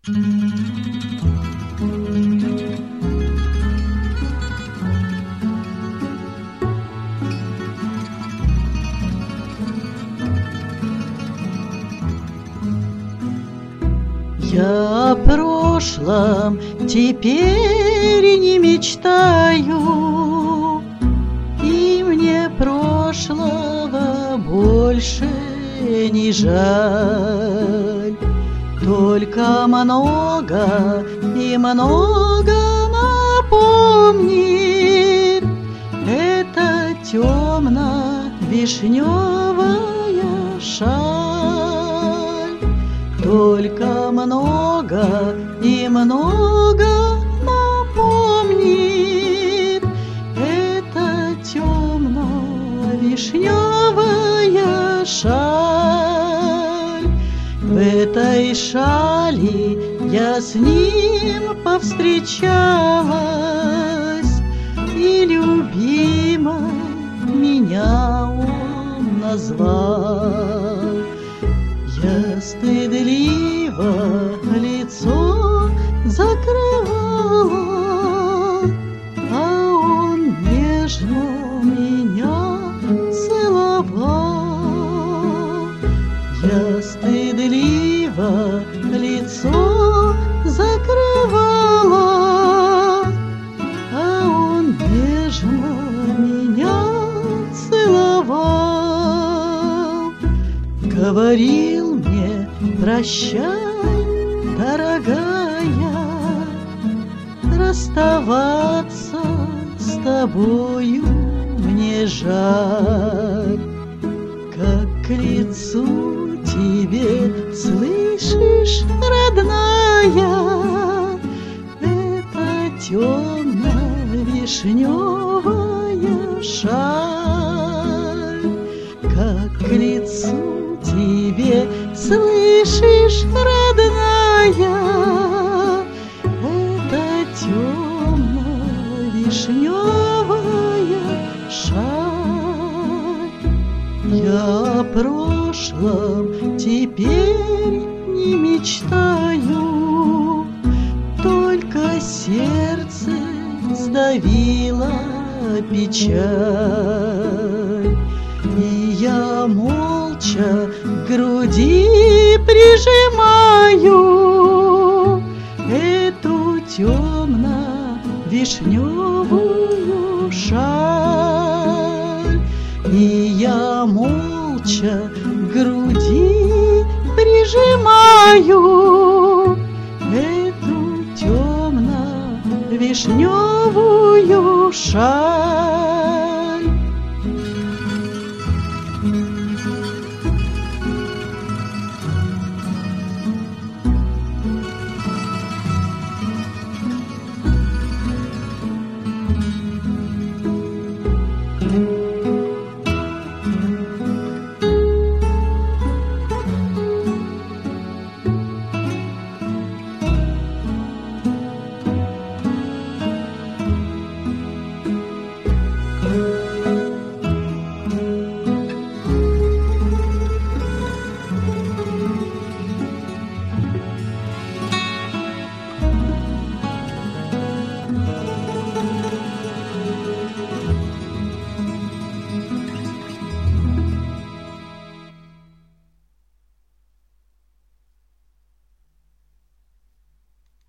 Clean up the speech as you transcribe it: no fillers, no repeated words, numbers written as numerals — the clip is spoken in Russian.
Я о прошлом теперь не мечтаю, и мне прошлого больше не жаль. Только много и много напомнит эта темно-вишневая шаль. Только много и много напомнит эта темно-вишневая шаль. В этой шали я с ним повстречалась, и любимой меня он назвал. Я стыдливо лицо закрывала, а он нежно меня целовал. Я стыдливо лицо закрывала, а он нежно меня целовал. Говорил мне: прощай, дорогая, расставаться с тобою мне жаль. Как к лицу тебе, слышишь, родная, это темно-вишневая шаль. Как к лицу тебе, слышишь, родная, это темно-вишневая шаль. Я о прошлом теперь не мечтаю, только сердце сдавила печаль. И я молча к груди прижимаю эту темно-вишневую шаль. И я молча к груди прижимаю эту темно-вишневую шаль.